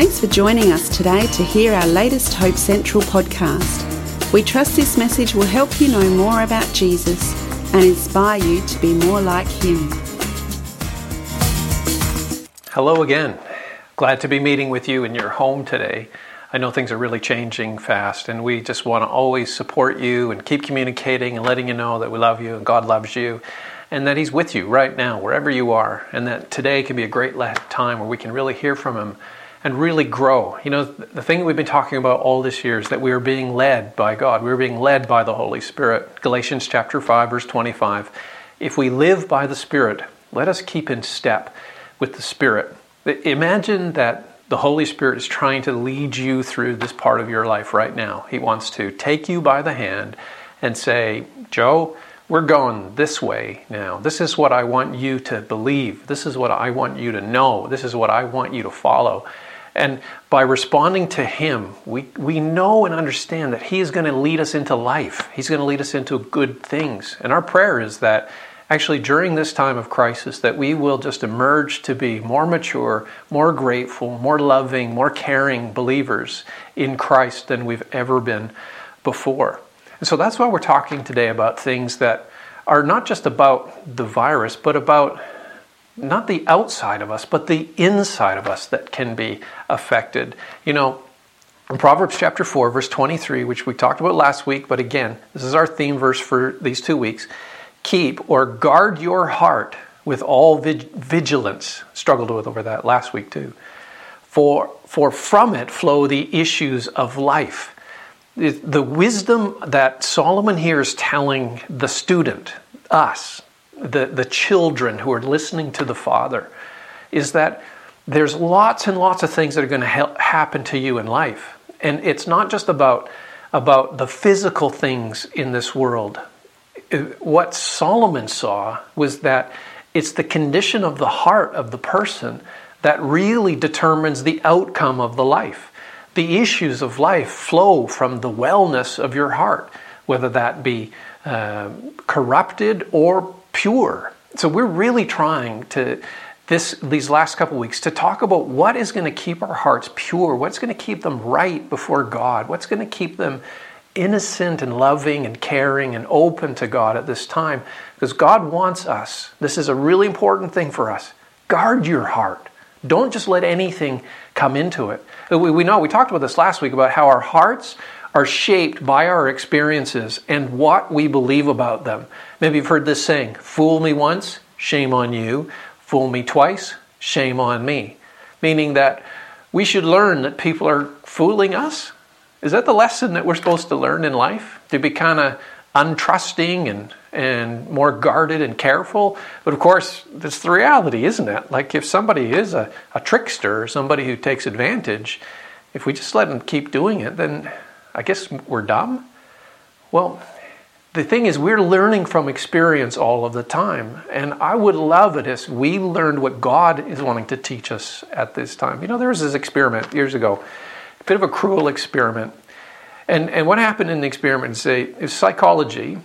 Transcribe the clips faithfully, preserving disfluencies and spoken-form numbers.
Thanks for joining us today to hear our latest Hope Central podcast. We trust this message will help you know more about Jesus and inspire you to be more like Him. Hello again. Glad to be meeting with you in your home today. I know things are really changing fast, and we just want to always support you and keep communicating and letting you know that we love you and God loves you and that He's with you right now, wherever you are, and that today can be a great time where we can really hear from Him and really grow. You know, the thing that we've been talking about all this year is that we are being led by God. We're being led by the Holy Spirit. Galatians chapter five, verse twenty-five. If we live by the Spirit, let us keep in step with the Spirit. Imagine that the Holy Spirit is trying to lead you through this part of your life right now. He wants to take you by the hand and say, Joe, we're going this way now. This is what I want you to believe. This is what I want you to know. This is what I want you to follow. And by responding to Him, we, we know and understand that He is going to lead us into life. He's going to lead us into good things. And our prayer is that actually during this time of crisis, that we will just emerge to be more mature, more grateful, more loving, more caring believers in Christ than we've ever been before. And so that's why we're talking today about things that are not just about the virus, but about not the outside of us, but the inside of us that can be affected. You know, in Proverbs chapter four, verse twenty-three, which we talked about last week, but again, this is our theme verse for these two weeks. Keep or guard your heart with all vig- vigilance. Struggled with over that last week too. For, for from it flow the issues of life. The, the wisdom that Solomon here is telling the student, us, the, the children who are listening to the Father, is that there's lots and lots of things that are going to help happen to you in life. And it's not just about, about the physical things in this world. What Solomon saw was that it's the condition of the heart of the person that really determines the outcome of the life. The issues of life flow from the wellness of your heart, whether that be uh, corrupted or pure. So we're really trying to, this these last couple of weeks, to talk about what is going to keep our hearts pure, what's going to keep them right before God, what's going to keep them innocent and loving and caring and open to God at this time. Because God wants us, this is a really important thing for us, guard your heart. Don't just let anything come into it. We, we know, we talked about this last week, about how our hearts are shaped by our experiences and what we believe about them. Maybe you've heard this saying, fool me once, shame on you. Fool me twice, shame on me. Meaning that we should learn that people are fooling us. Is that the lesson that we're supposed to learn in life? To be kind of untrusting and, and more guarded and careful? But of course, that's the reality, isn't it? Like if somebody is a, a trickster or somebody who takes advantage, if we just let them keep doing it, then I guess we're dumb. Well, the thing is, we're learning from experience all of the time. And I would love it if we learned what God is wanting to teach us at this time. You know, there was this experiment years ago, a bit of a cruel experiment. And and what happened in the experiment is they, it was psychology.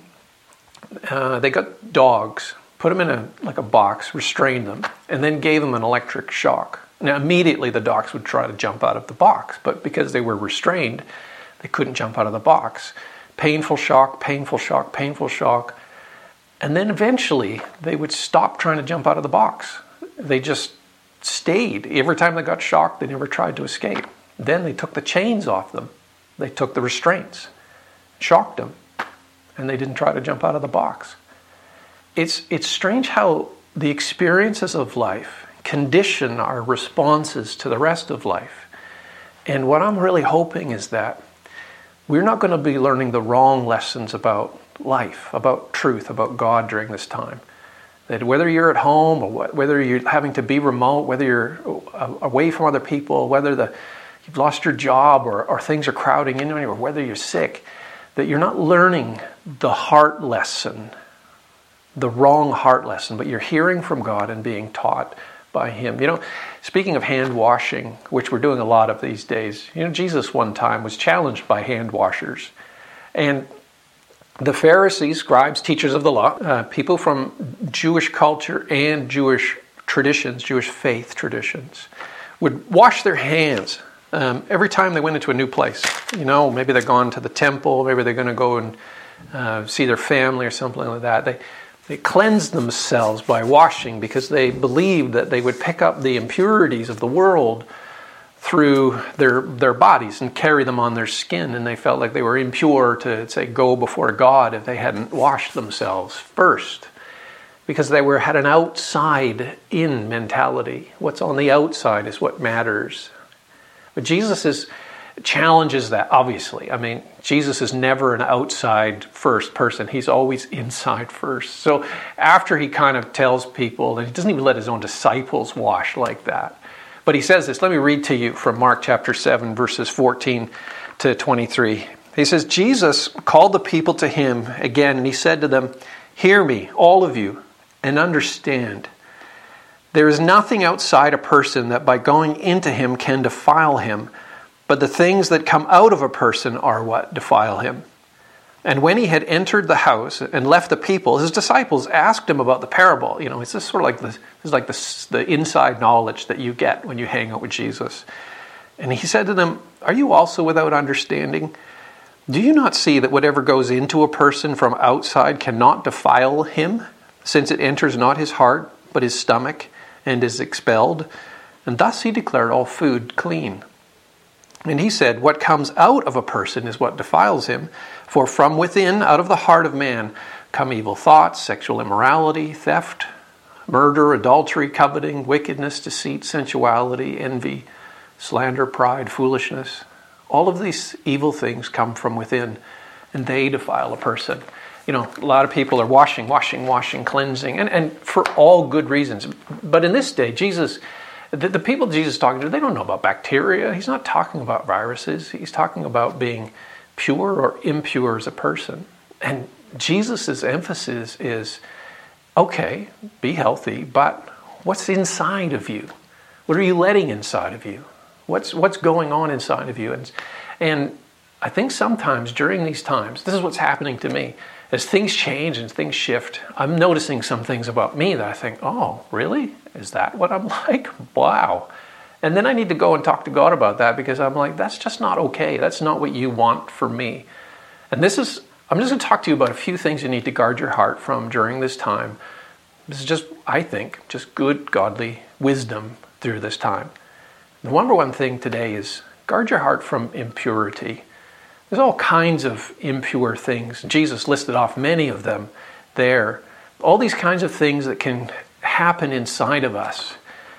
Uh, they got dogs, put them in a like a box, restrained them, and then gave them an electric shock. Now, immediately the dogs would try to jump out of the box, but because they were restrained, they couldn't jump out of the box. Painful shock, painful shock, painful shock. And then eventually they would stop trying to jump out of the box. They just stayed. Every time they got shocked, they never tried to escape. Then they took the chains off them. They took the restraints, shocked them, and they didn't try to jump out of the box. It's, it's strange how the experiences of life condition our responses to the rest of life. And what I'm really hoping is that we're not going to be learning the wrong lessons about life, about truth, about God during this time. That whether you're at home or whether you're having to be remote, whether you're away from other people, whether the, you've lost your job or, or things are crowding into you, or whether you're sick, that you're not learning the heart lesson, the wrong heart lesson, but you're hearing from God and being taught by Him. You know, speaking of hand washing, which we're doing a lot of these days, you know, Jesus one time was challenged by hand washers. And the Pharisees, scribes, teachers of the law, uh, people from Jewish culture and Jewish traditions, Jewish faith traditions, would wash their hands um, every time they went into a new place. You know, maybe they're gone to the temple, maybe they're going to go and uh, see their family or something like that. They they cleansed themselves by washing because they believed that they would pick up the impurities of the world through their their bodies and carry them on their skin, and they felt like they were impure to, say, go before God if they hadn't washed themselves first, because they were had an outside-in mentality. What's on the outside is what matters. But Jesus is, challenges that, obviously. I mean, Jesus is never an outside first person. He's always inside first. So after he kind of tells people, and he doesn't even let his own disciples wash like that. But he says this. Let me read to you from Mark chapter seven, verses fourteen to twenty-three. He says, Jesus called the people to him again, and he said to them, "Hear me, all of you, and understand. There is nothing outside a person that by going into him can defile him, but the things that come out of a person are what defile him." And when he had entered the house and left the people, his disciples asked him about the parable. You know, it's just sort of like the, it's like the, the inside knowledge that you get when you hang out with Jesus. And he said to them, "Are you also without understanding? Do you not see that whatever goes into a person from outside cannot defile him, since it enters not his heart, but his stomach, and is expelled? And thus he declared all food clean. And he said, what comes out of a person is what defiles him. For from within, out of the heart of man, come evil thoughts, sexual immorality, theft, murder, adultery, coveting, wickedness, deceit, sensuality, envy, slander, pride, foolishness. All of these evil things come from within, and they defile a person." You know, a lot of people are washing, washing, washing, cleansing, and, and for all good reasons. But in this day, Jesus... The, the people Jesus is talking to, they don't know about bacteria. He's not talking about viruses. He's talking about being pure or impure as a person. And Jesus' emphasis is, okay, be healthy, but what's inside of you? What are you letting inside of you? What's what's going on inside of you? And, and I think sometimes during these times, this is what's happening to me. As things change and things shift, I'm noticing some things about me that I think, oh, really? Is that what I'm like? Wow. And then I need to go and talk to God about that, because I'm like, that's just not okay. That's not what you want for me. And this is, I'm just going to talk to you about a few things you need to guard your heart from during this time. This is just, I think, just good, godly wisdom through this time. The number one thing today is guard your heart from impurity. There's all kinds of impure things. Jesus listed off many of them there. All these kinds of things that can happen inside of us.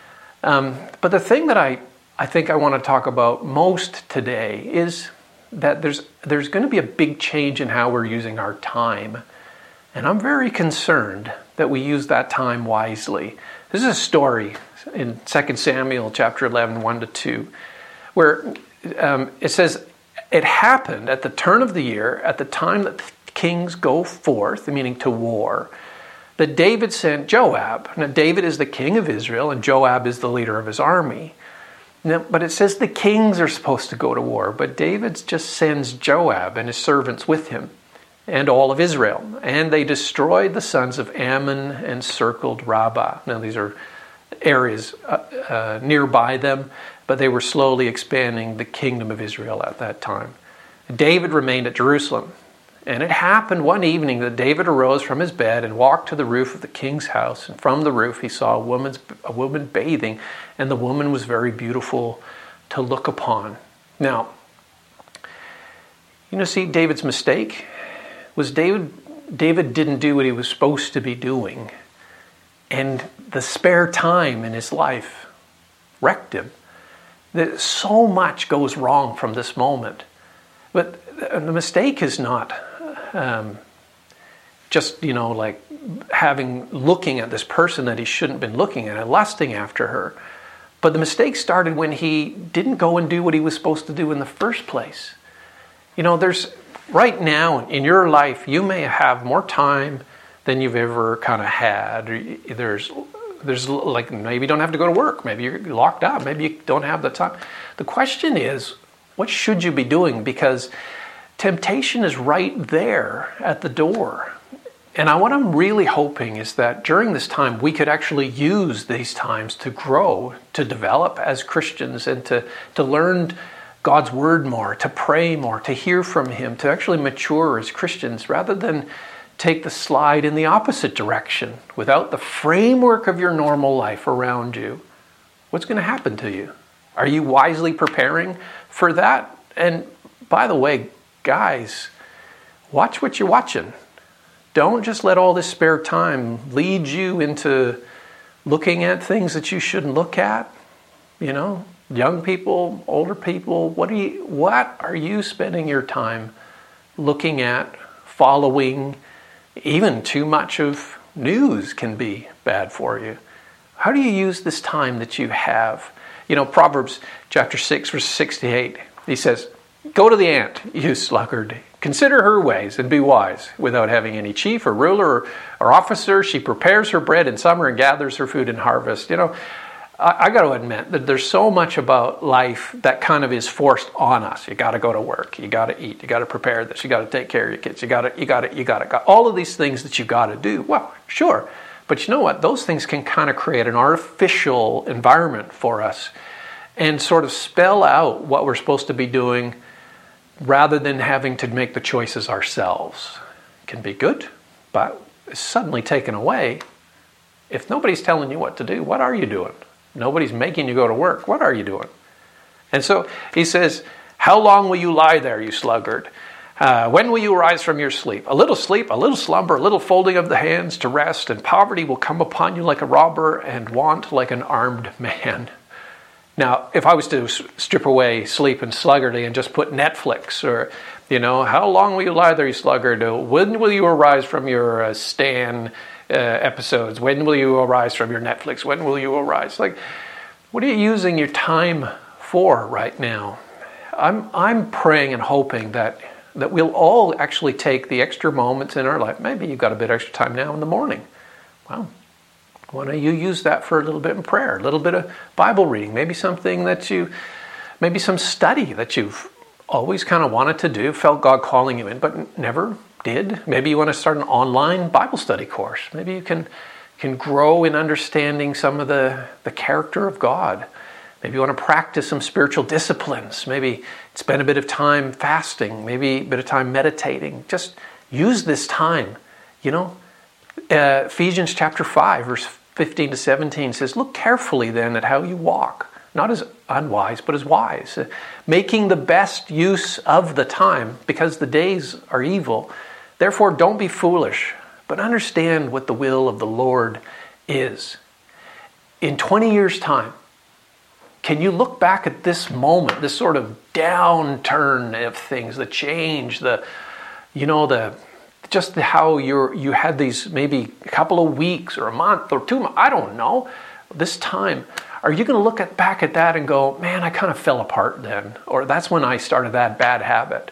Um, but the thing that I, I think I want to talk about most today is that there's there's going to be a big change in how we're using our time. And I'm very concerned that we use that time wisely. This is a story in Second Samuel chapter eleven, one to two, where um, it says, "It happened at the turn of the year, at the time that the kings go forth," meaning to war, "that David sent Joab." Now, David is the king of Israel, and Joab is the leader of his army. Now, but it says the kings are supposed to go to war, but David just sends Joab and his servants with him, and all of Israel. And they destroyed the sons of Ammon and circled Rabbah. Now, these are areas uh, uh, nearby them, but they were slowly expanding the kingdom of Israel at that time. David remained at Jerusalem. And it happened one evening that David arose from his bed and walked to the roof of the king's house. And from the roof he saw a, woman's, a woman bathing, and the woman was very beautiful to look upon. Now, you know, see, David's mistake was David, David didn't do what he was supposed to be doing. And the spare time in his life wrecked him. That so much goes wrong from this moment. But the mistake is not um, just, you know, like having, looking at this person that he shouldn't have been looking at and lusting after her. But the mistake started when he didn't go and do what he was supposed to do in the first place. You know, there's, right now in your life, you may have more time than you've ever kind of had. There's, there's like, maybe you don't have to go to work. Maybe you're locked up. Maybe you don't have the time. The question is, what should you be doing? Because temptation is right there at the door. And I, what I'm really hoping is that during this time, we could actually use these times to grow, to develop as Christians, and to, to learn God's Word more, to pray more, to hear from Him, to actually mature as Christians, rather than take the slide in the opposite direction without the framework of your normal life around you. What's going to happen to you? Are you wisely preparing for that? And by the way, guys, watch what you're watching. Don't just let all this spare time lead you into looking at things that you shouldn't look at. You know, young people, older people, what are you, what are you spending your time looking at, following? Even too much of news can be bad for you. How do you use this time that you have? You know, Proverbs chapter six, verse sixty-eight, he says, "Go to the ant, you sluggard. Consider her ways and be wise. Without having any chief or ruler or, or officer, she prepares her bread in summer and gathers her food in harvest." You know, I, I got to admit that there's so much about life that kind of is forced on us. You got to go to work. You got to eat. You got to prepare this. You got to take care of your kids. You got to, you got to, you got to, all of these things that you got to do. Well, sure. But you know what? Those things can kind of create an artificial environment for us and sort of spell out what we're supposed to be doing rather than having to make the choices ourselves. It can be good, but it's suddenly taken away. If nobody's telling you what to do, what are you doing? Nobody's making you go to work. What are you doing? And so he says, "How long will you lie there, you sluggard? Uh, when will you arise from your sleep? A little sleep, a little slumber, a little folding of the hands to rest, and poverty will come upon you like a robber and want like an armed man." Now, if I was to strip away sleep and sluggardy and just put Netflix or, you know, "How long will you lie there, you sluggard? When will you arise from your uh, Stan uh, episodes? When will you arise from your Netflix? When will you arise?" Like, what are you using your time for right now? I'm I'm praying and hoping that that we'll all actually take the extra moments in our life. Maybe you've got a bit extra time now in the morning. Well, why don't you use that for a little bit in prayer, a little bit of Bible reading, maybe something that you, maybe some study that you've always kind of wanted to do, felt God calling you in, but never did. Maybe you want to start an online Bible study course. Maybe you can can grow in understanding some of the, the character of God. Maybe you want to practice some spiritual disciplines. Maybe spend a bit of time fasting, maybe a bit of time meditating. Just use this time. You know, uh, Ephesians chapter five, verse fifteen to seventeen says, "Look carefully then at how you walk, not as unwise, but as wise, uh, making the best use of the time, because the days are evil. Therefore, don't be foolish, but understand what the will of the Lord is." In twenty years' time, can you look back at this moment, this sort of downturn of things, the change, the, you know, the, just the, how you're, you had these maybe a couple of weeks or a month or two months, I don't know, this time, are you going to look at, back at that and go, "Man, I kind of fell apart then," or "That's when I started that bad habit"?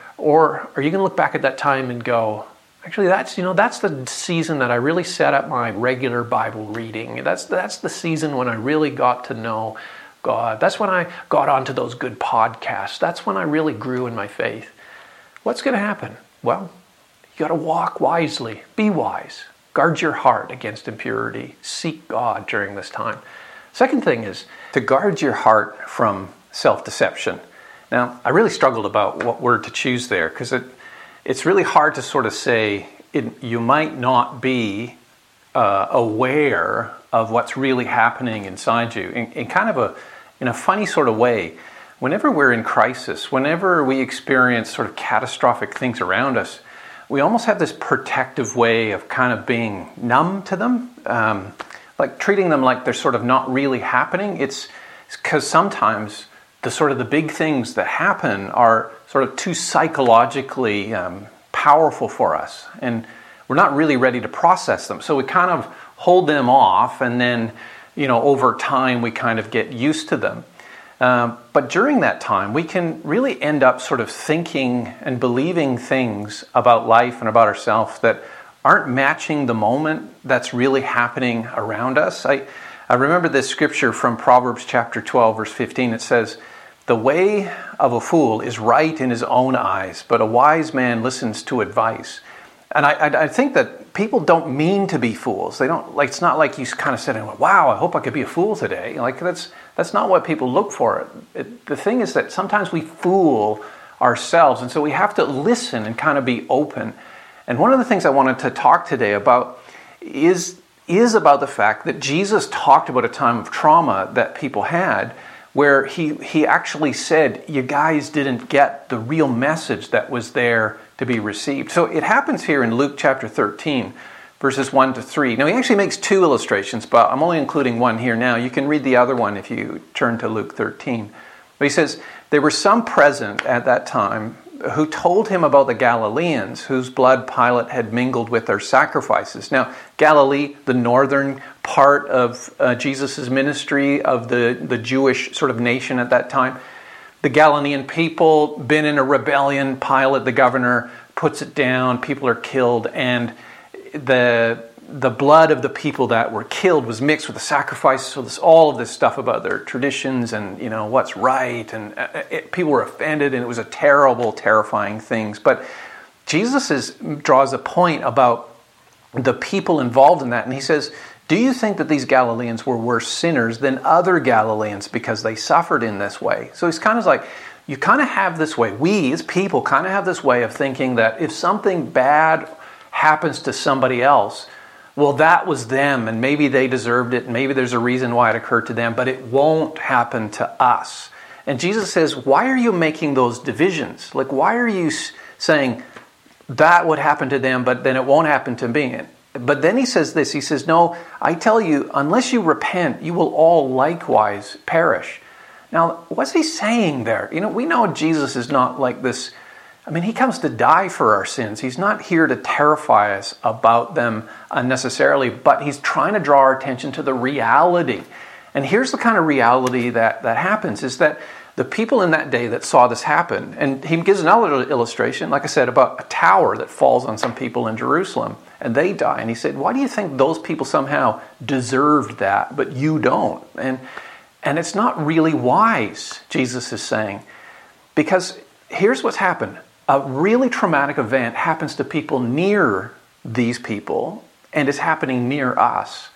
Or are you going to look back at that time and go, "Actually, that's, you know, that's the season that I really set up my regular Bible reading. That's, that's the season when I really got to know God. That's when I got onto those good podcasts. That's when I really grew in my faith." What's going to happen? Well, you got to walk wisely. Be wise. Guard your heart against impurity. Seek God during this time. Second thing is to guard your heart from self-deception. Now, I really struggled about what word to choose there, because it, it's really hard to sort of say it, you might not be uh, aware of what's really happening inside you in, in kind of a in a funny sort of way. Whenever we're in crisis, whenever we experience sort of catastrophic things around us, we almost have this protective way of kind of being numb to them, um, like treating them like they're sort of not really happening. It's because sometimes the sort of the big things that happen are sort of too psychologically um, powerful for us, and we're not really ready to process them. So we kind of hold them off, and then, you know, over time we kind of get used to them. Um, but during that time, we can really end up sort of thinking and believing things about life and about ourselves that aren't matching the moment that's really happening around us. I, I remember this scripture from Proverbs chapter twelve, verse fifteen. It says, "The way of a fool is right in his own eyes, but a wise man listens to advice." And I, I, I think that people don't mean to be fools. They don't like. It's not like you kind of sit and went, "Wow, I hope I could be a fool today." Like that's that's not what people look for. It, the thing is that sometimes we fool ourselves, and so we have to listen and kind of be open. And one of the things I wanted to talk today about is is about the fact that Jesus talked about a time of trauma that people had, where he he actually said, "You guys didn't get the real message that was there to be received." So it happens here in Luke chapter thirteen, verses one to three. Now he actually makes two illustrations, but I'm only including one here now. You can read the other one if you turn to Luke thirteen. But he says, "There were some present at that time who told him about the Galileans whose blood Pilate had mingled with their sacrifices." Now, Galilee, the northern part of uh, Jesus' ministry of the, the Jewish sort of nation at that time. The Galilean people, been in a rebellion, Pilate, the governor, puts it down, people are killed, and the the blood of the people that were killed was mixed with the sacrifice. So this, all of this stuff about their traditions and, you know, what's right, and it, people were offended, and it was a terrible, terrifying thing. But Jesus is, draws a point about the people involved in that, and he says, "Do you think that these Galileans were worse sinners than other Galileans because they suffered in this way?" So he's kind of like, you kind of have this way, we as people kind of have this way of thinking that if something bad happens to somebody else, well, that was them, and maybe they deserved it, and maybe there's a reason why it occurred to them, but it won't happen to us. And Jesus says, why are you making those divisions? Like, why are you saying that would happen to them, but then it won't happen to me? But then he says this, he says, no, I tell you, unless you repent, you will all likewise perish. Now, what's he saying there? You know, we know Jesus is not like this. I mean, he comes to die for our sins. He's not here to terrify us about them unnecessarily, but he's trying to draw our attention to the reality. And here's the kind of reality that, that happens, is that the people in that day that saw this happen, and he gives another illustration, like I said, about a tower that falls on some people in Jerusalem, and they die. And he said, why do you think those people somehow deserved that, but you don't? And, and it's not really wise, Jesus is saying, because here's what's happened. A really traumatic event happens to people near these people, and it's happening near us.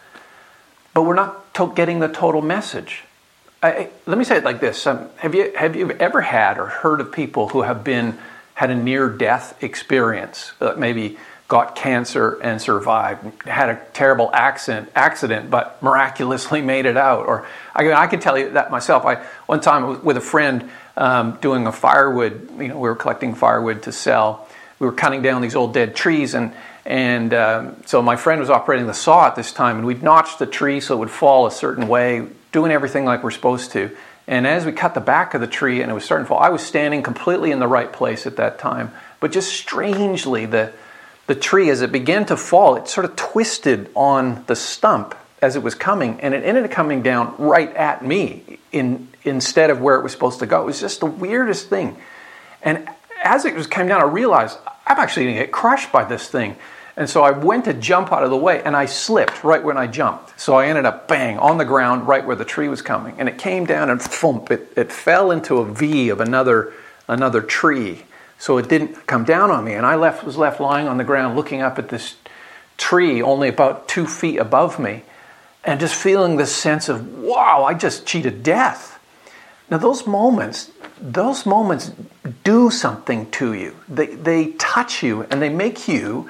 But we're not to- getting the total message. I, let me say it like this. Um, have you have you ever had or heard of people who have been had a near-death experience? Uh, maybe got cancer and survived, had a terrible accident, accident, but miraculously made it out. Or I, I can tell you that myself. I one time I was with a friend um, doing a firewood. You know, we were collecting firewood to sell. We were cutting down these old dead trees, and and um, so my friend was operating the saw at this time, and we'd notched the tree so it would fall a certain way, doing everything like we're supposed to. And as we cut the back of the tree and it was starting to fall, I was standing completely in the right place at that time. But just strangely, the the tree, as it began to fall, it sort of twisted on the stump as it was coming, and it ended up coming down right at me in instead of where it was supposed to go. It was just the weirdest thing. And as it was coming down, I realized I'm actually going to get crushed by this thing. And so I went to jump out of the way, and I slipped right when I jumped. So I ended up, bang, on the ground right where the tree was coming. And it came down and thump, it, it fell into a V of another another tree. So it didn't come down on me. And I left was left lying on the ground looking up at this tree only about two feet above me, and just feeling this sense of, wow, I just cheated death. Now those moments, those moments do something to you. They they touch you, and they make you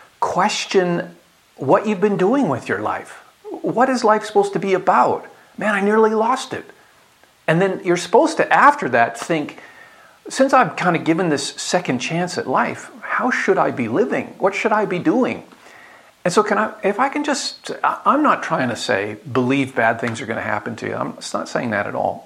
question what you've been doing with your life. What is life supposed to be about? Man, I nearly lost it. And then you're supposed to, after that, think, since I've kind of given this second chance at life, how should I be living? What should I be doing? And so can I, if I can just, I'm not trying to say, believe bad things are going to happen to you. I'm not saying that at all.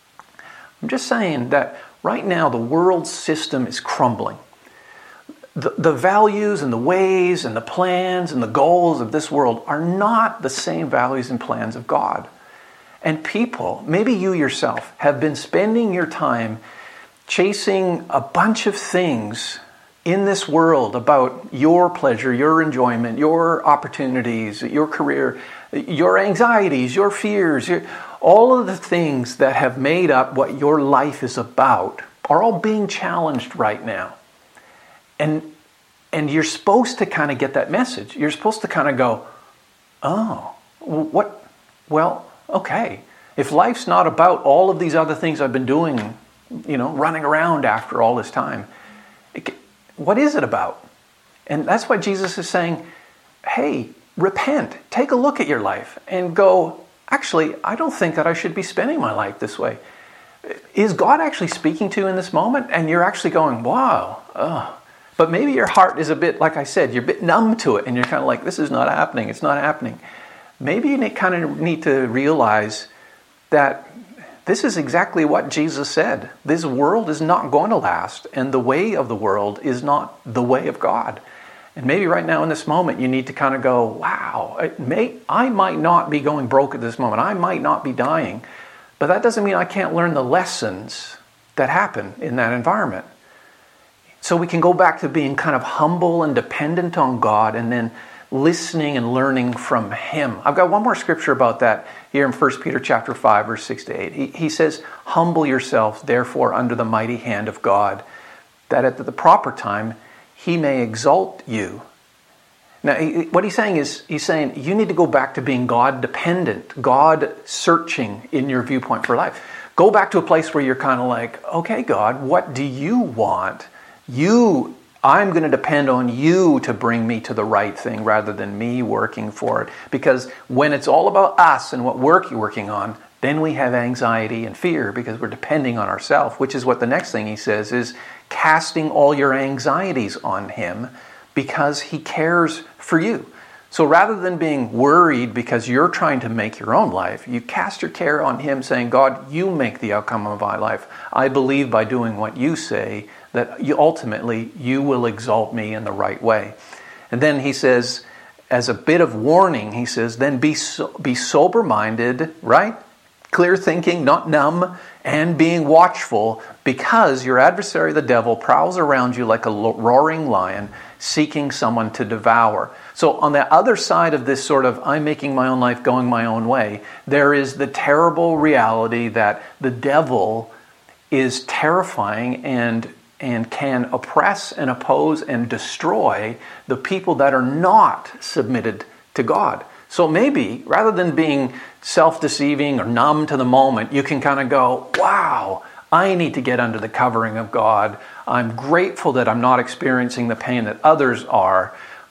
I'm just saying that right now the world system is crumbling. The, the values and the ways and the plans and the goals of this world are not the same values and plans of God. And people, maybe you yourself, have been spending your time chasing a bunch of things in this world about your pleasure, your enjoyment, your opportunities, your career, your anxieties, your fears, your, all of the things that have made up what your life is about are all being challenged right now. And And you're supposed to kind of get that message. You're supposed to kind of go, oh, what? Well, okay. If life's not about all of these other things I've been doing, you know, running around after all this time, it, what is it about? And that's why Jesus is saying, hey, repent. Take a look at your life and go, actually, I don't think that I should be spending my life this way. Is God actually speaking to you in this moment? And you're actually going, wow, oh. But maybe your heart is a bit, like I said, you're a bit numb to it, and you're kind of like, this is not happening, it's not happening. Maybe you need, kind of need to realize that this is exactly what Jesus said. This world is not going to last, and the way of the world is not the way of God. And maybe right now in this moment, you need to kind of go, wow, it may, I might not be going broke at this moment. I might not be dying, but that doesn't mean I can't learn the lessons that happen in that environment. So we can go back to being kind of humble and dependent on God, and then listening and learning from Him. I've got one more scripture about that here in First Peter chapter five, verse six to eight. He, he says, humble yourselves, therefore, under the mighty hand of God, that at the proper time He may exalt you. Now, he, what he's saying is, he's saying you need to go back to being God-dependent, God-searching in your viewpoint for life. Go back to a place where you're kind of like, okay, God, what do you want? You, I'm going to depend on you to bring me to the right thing rather than me working for it. Because when it's all about us and what work you're working on, then we have anxiety and fear because we're depending on ourselves, which is what the next thing he says is casting all your anxieties on Him because He cares for you. So rather than being worried because you're trying to make your own life, you cast your care on Him saying, God, you make the outcome of my life. I believe by doing what you say that you, ultimately you will exalt me in the right way. And then he says, as a bit of warning, he says, then be so, be sober-minded, right? Clear thinking, not numb, and being watchful, because your adversary, the devil, prowls around you like a roaring lion, seeking someone to devour. So on the other side of this sort of, I'm making my own life, going my own way, there is the terrible reality that the devil is terrifying and and can oppress and oppose and destroy the people that are not submitted to God. So maybe, rather than being self-deceiving or numb to the moment, you can kind of go, wow, I need to get under the covering of God. I'm grateful that I'm not experiencing the pain that others are,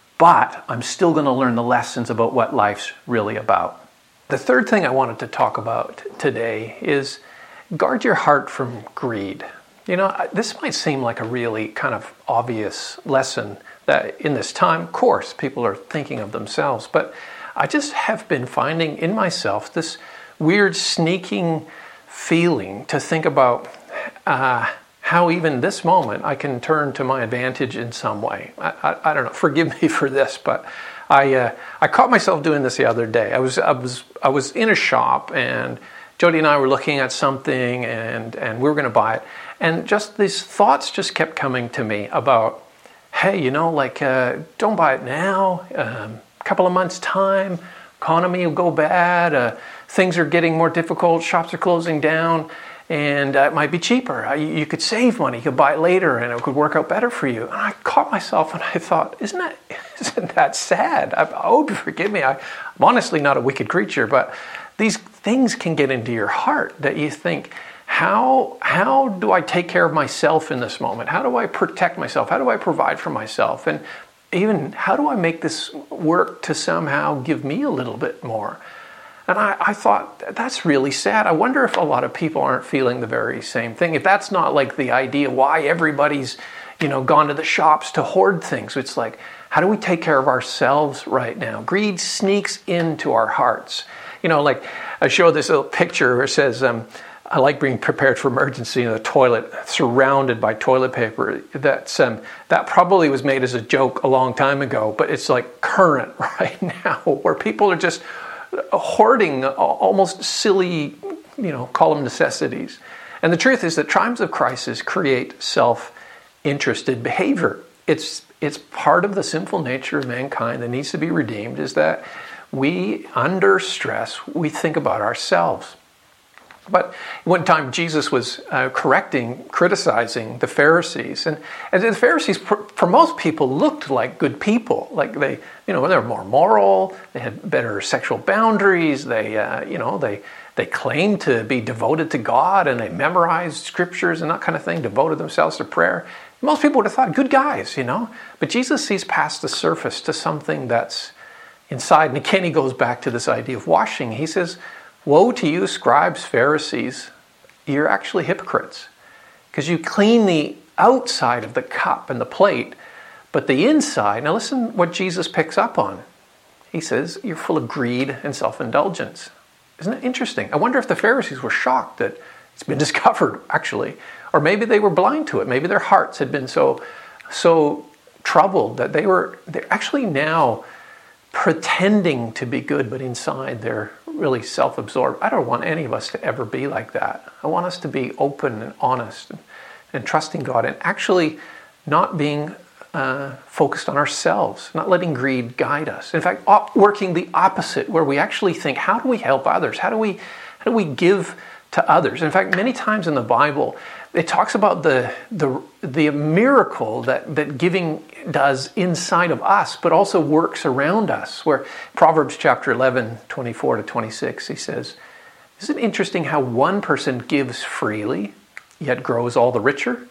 but I'm still going to learn the lessons about what life's really about. The third thing I wanted to talk about today is guard your heart from greed. You know, this might seem like a really kind of obvious lesson that in this time, of course, people are thinking of themselves, but I just have been finding in myself this weird sneaking feeling to think about uh, how even this moment I can turn to my advantage in some way. I, I, I don't know, forgive me for this, but I uh, I caught myself doing this the other day. I was I was I was in a shop, and Jody and I were looking at something, and, and we were going to buy it. And just these thoughts just kept coming to me about, hey, you know, like, uh, don't buy it now. Um, a couple of months' time, economy will go bad. Uh, things are getting more difficult. Shops are closing down. And uh, it might be cheaper. Uh, you, you could save money. You could buy it later, and it could work out better for you. And I caught myself, and I thought, isn't that, isn't that sad? I, I hope you forgive me. I, I'm honestly not a wicked creature, but these things can get into your heart that you think, how how do I take care of myself in this moment? How do I protect myself? How do I provide for myself? And even how do I make this work to somehow give me a little bit more? And I, I thought, that's really sad. I wonder if a lot of people aren't feeling the very same thing. If that's not like the idea why everybody's, you know, gone to the shops to hoard things. It's like, how do we take care of ourselves right now? Greed sneaks into our hearts. You know, like I showed this little picture where it says, um, I like being prepared for emergency in the toilet, surrounded by toilet paper. That's um, that probably was made as a joke a long time ago, but it's like current right now, where people are just hoarding almost silly, you know, call them necessities. And the truth is that times of crisis create self-interested behavior. It's it's part of the sinful nature of mankind that needs to be redeemed, is that we, under stress, we think about ourselves. But one time Jesus was uh, correcting, criticizing the Pharisees. And, and the Pharisees, for, for most people, looked like good people. Like they, you know, they were more moral, they had better sexual boundaries, they, uh, you know, they they claimed to be devoted to God, and they memorized scriptures and that kind of thing, devoted themselves to prayer. Most people would have thought, good guys, you know. But Jesus sees past the surface to something that's inside. And again, he goes back to this idea of washing. He says, woe to you, scribes, Pharisees, you're actually hypocrites. Because you clean the outside of the cup and the plate, but the inside, now listen what Jesus picks up on. He says, you're full of greed and self-indulgence. Isn't it interesting? I wonder if the Pharisees were shocked that it's been discovered, actually. Or maybe they were blind to it. Maybe their hearts had been so, so troubled that they were they're actually now pretending to be good, but inside they're really self-absorbed. I don't want any of us to ever be like that. I want us to be open and honest and, and trusting God and actually not being uh, focused on ourselves, not letting greed guide us. In fact, op- working the opposite, where we actually think, how do we help others? How do we, how do we give to others? In fact, many times in the Bible, it talks about the the the miracle that, that giving does inside of us, but also works around us. Where Proverbs chapter eleven, twenty-four to twenty-six, he says, isn't it interesting how one person gives freely, yet grows all the richer?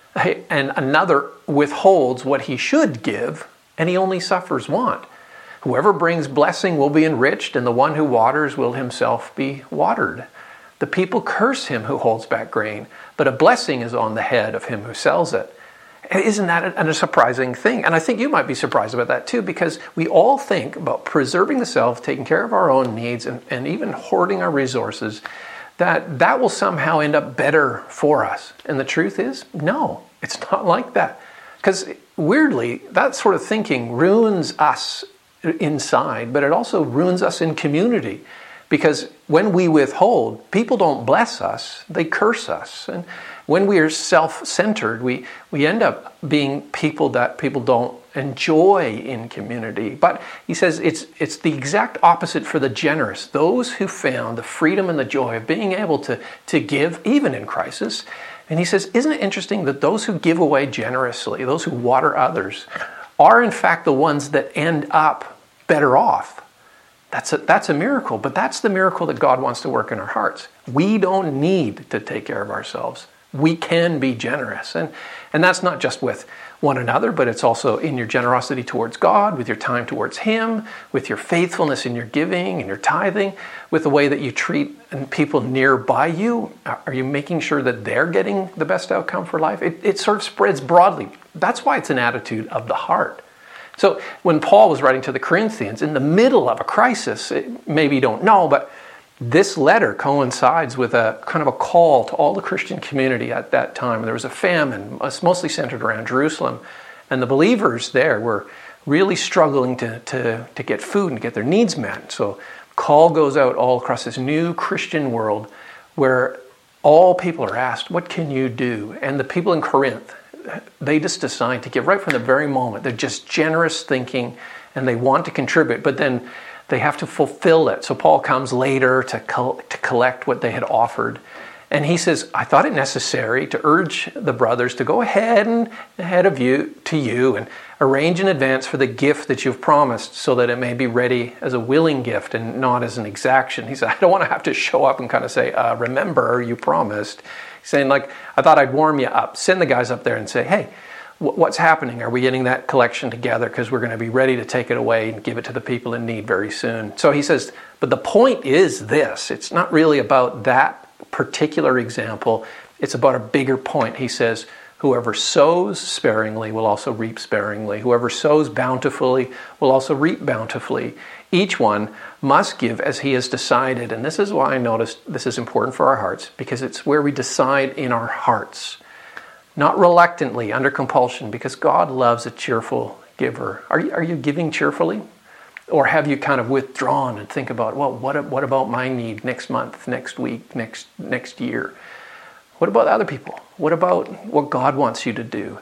And another withholds what he should give, and he only suffers want. Whoever brings blessing will be enriched, and the one who waters will himself be watered. The people curse him who holds back grain, but a blessing is on the head of him who sells it. Isn't that a, a surprising thing? And I think you might be surprised about that too, because we all think about preserving the self, taking care of our own needs, and, and even hoarding our resources, that that will somehow end up better for us. And the truth is, no, it's not like that. Because weirdly, that sort of thinking ruins us inside, but it also ruins us in community. Because when we withhold, people don't bless us, they curse us. And when we are self-centered, we, we end up being people that people don't enjoy in community. But he says it's it's the exact opposite for the generous. Those who found the freedom and the joy of being able to, to give, even in crisis. And he says, isn't it interesting that those who give away generously, those who water others, are in fact the ones that end up better off? That's a, that's a miracle, but that's the miracle that God wants to work in our hearts. We don't need to take care of ourselves. We can be generous. And, and that's not just with one another, but it's also in your generosity towards God, with your time towards Him, with your faithfulness in your giving and your tithing, with the way that you treat people nearby you. Are you making sure that they're getting the best outcome for life? It, it sort of spreads broadly. That's why it's an attitude of the heart. So when Paul was writing to the Corinthians in the middle of a crisis, it, maybe you don't know, but this letter coincides with a kind of a call to all the Christian community at that time. There was a famine, mostly centered around Jerusalem, and the believers there were really struggling to, to, to get food and get their needs met. So call goes out all across this new Christian world where all people are asked, what can you do? And the people in Corinth, they just decide to give right from the very moment. They're just generous thinking and they want to contribute, but then they have to fulfill it. So Paul comes later to col- to collect what they had offered. And he says, I thought it necessary to urge the brothers to go ahead and ahead of you to you and arrange in advance for the gift that you've promised so that it may be ready as a willing gift and not as an exaction. He said, I don't want to have to show up and kind of say, uh, remember, you promised. He's saying, like, I thought I'd warm you up. Send the guys up there and say, hey, what's happening? Are we getting that collection together? Because we're going to be ready to take it away and give it to the people in need very soon. So he says, but the point is this. It's not really about that particular example. It's about a bigger point. He says, whoever sows sparingly will also reap sparingly. Whoever sows bountifully will also reap bountifully. Each one must give as he has decided. And this is why I noticed this is important for our hearts, because it's where we decide in our hearts. Not reluctantly, under compulsion, because God loves a cheerful giver. Are you, are you giving cheerfully? Or have you kind of withdrawn and think about, well, what what about my need next month, next week, next next year? What about other people? What about what God wants you to do?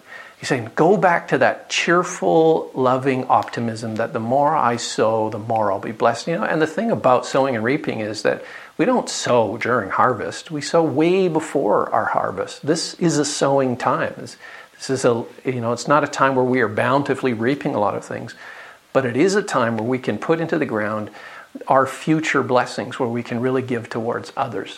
He's saying, go back to that cheerful, loving optimism that the more I sow, the more I'll be blessed. You know, and the thing about sowing and reaping is that we don't sow during harvest. We sow way before our harvest. This is a sowing time. This, this is a, you know, it's not a time where we are bountifully reaping a lot of things, but it is a time where we can put into the ground our future blessings, where we can really give towards others.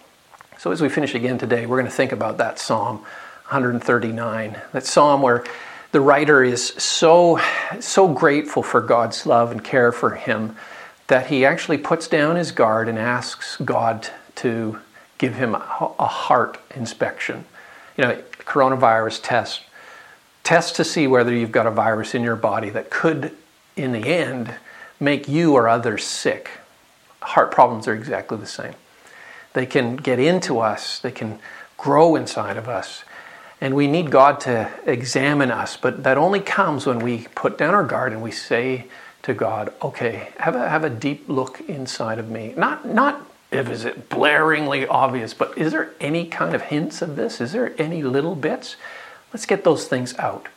So as we finish again today, we're going to think about that Psalm one thirty-nine, that psalm where the writer is so, so grateful for God's love and care for him that he actually puts down his guard and asks God to give him a, a heart inspection. You know, coronavirus test. Test to see whether you've got a virus in your body that could, in the end, make you or others sick. Heart problems are exactly the same. They can get into us. They can grow inside of us. And we need God to examine us, but that only comes when we put down our guard and we say to God, okay, have a have a deep look inside of me. Not not if is it blaringly obvious, but is there any kind of hints of this? Is there any little bits? Let's get those things out.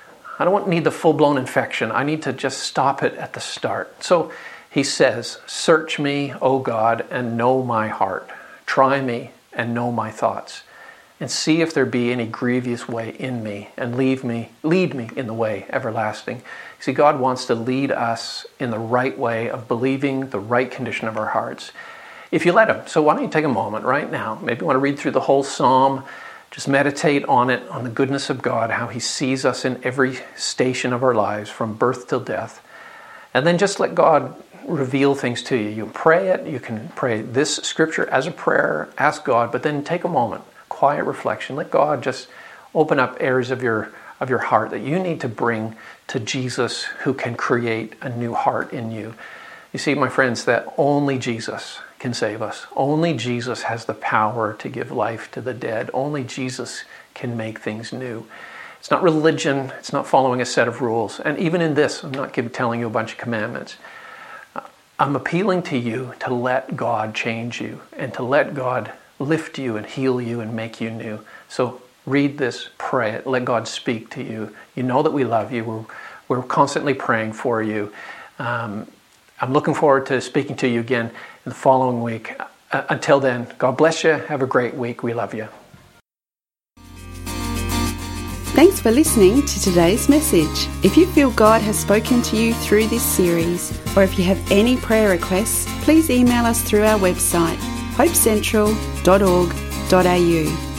I don't need the full-blown infection. I need to just stop it at the start. So he says, search me, O God, and know my heart. Try me and know my thoughts. And see if there be any grievous way in me, and leave me, lead me in the way everlasting. See, God wants to lead us in the right way of believing the right condition of our hearts, if you let him. So why don't you take a moment right now? Maybe you want to read through the whole psalm. Just meditate on it, on the goodness of God, how he sees us in every station of our lives, from birth till death. And then just let God reveal things to you. You can pray it. You can pray this scripture as a prayer. Ask God, but then take a moment. Quiet reflection. Let God just open up areas of your of your heart that you need to bring to Jesus, who can create a new heart in you. You see, my friends, that only Jesus can save us. Only Jesus has the power to give life to the dead. Only Jesus can make things new. It's not religion. It's not following a set of rules. And even in this, I'm not telling you a bunch of commandments. I'm appealing to you to let God change you and to let God lift you and heal you and make you new. So read this, pray it, let God speak to you. You know that we love you. We're, we're constantly praying for you. Um, I'm looking forward to speaking to you again in the following week. Uh, until then, God bless you. Have a great week. We love you. Thanks for listening to today's message. If you feel God has spoken to you through this series, or if you have any prayer requests, please email us through our website, hope central dot org dot a u.